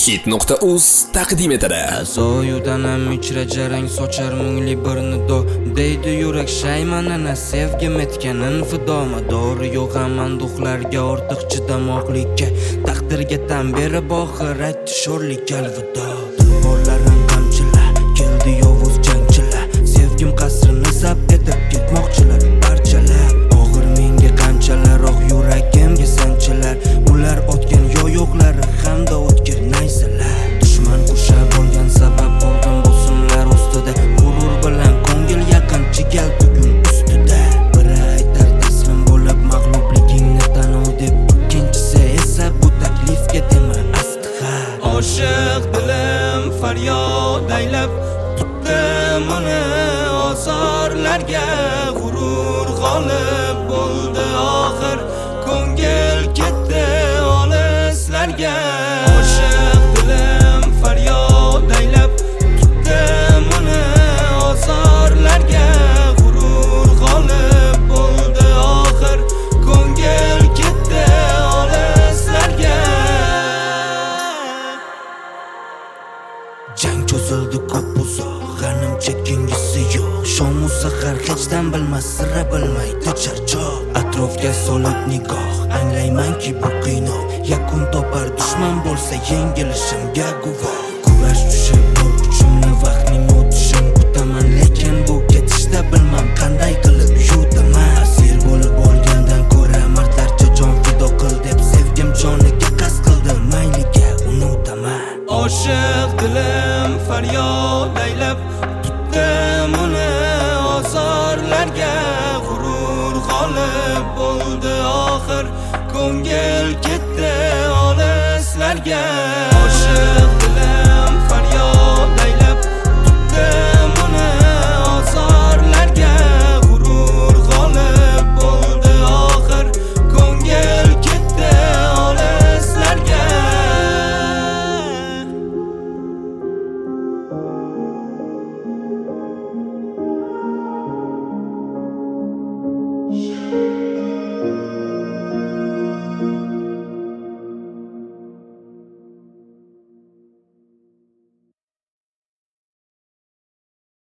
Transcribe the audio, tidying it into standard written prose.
Hit.uz taqdim etadi. Soyudanam ichra jarang sochar mungli bir nido deydi yurak shaymanana sevgim etganin fidoma dori yo'q amanduxlarga ortiq chidamoqlikka taqdirga tan berib oxir aytdi sho'rlik alvido bolalarim tamchilar keldi yovuz jangchilar sevgim qasrini zabt etib ketmoqchilar parchalar og'ir menga qanchalar oq yuragimga sanchilar ular otgan yo'yoqlari hamda o'tkir naysalar dushman ushab olgan sabab oldin bosimlar ustida g'urur bilan ko'ngil yaqin chigal bugun ustida biri aytar taslim bo'lib mag'lubligingni tanov deb ikkinchisi esa bu taklifga dema astiha oshiq dilim faryod aylab tutdim uni ozorlarga g'urur g'olib bo'ldi oxir ko'ngil ketdi olislarga oshiq dilim faryod aylab tutdim uni ozorlarga g'urur g'olib bo'ldi oxir ko'ngil ketdi olislarga jang cho'zildi ko'p uzoq g'anim chekingisi yo'q shomu sahar hechdan bilmas sira bilmaydi charchoq atrofga solib nigoh anglaymanki bu qiynoq yakun topar dushman bo'lsa yengilishimga guvoh kurash tushib bor kuchimni vaqtning o'tishini kutaman lekin bu ketishda bilmam qanday qilib yutaman asir bo'lib olgandan ko'ra mardlarcha jon fido qil deb sevgim joniga qasd qildi mayliga unutaman oshiq dilim faryod aylab tutdim uni ozorlarga g'urur g'olib bo'ldi oxir ko'ngil ketdi olislarga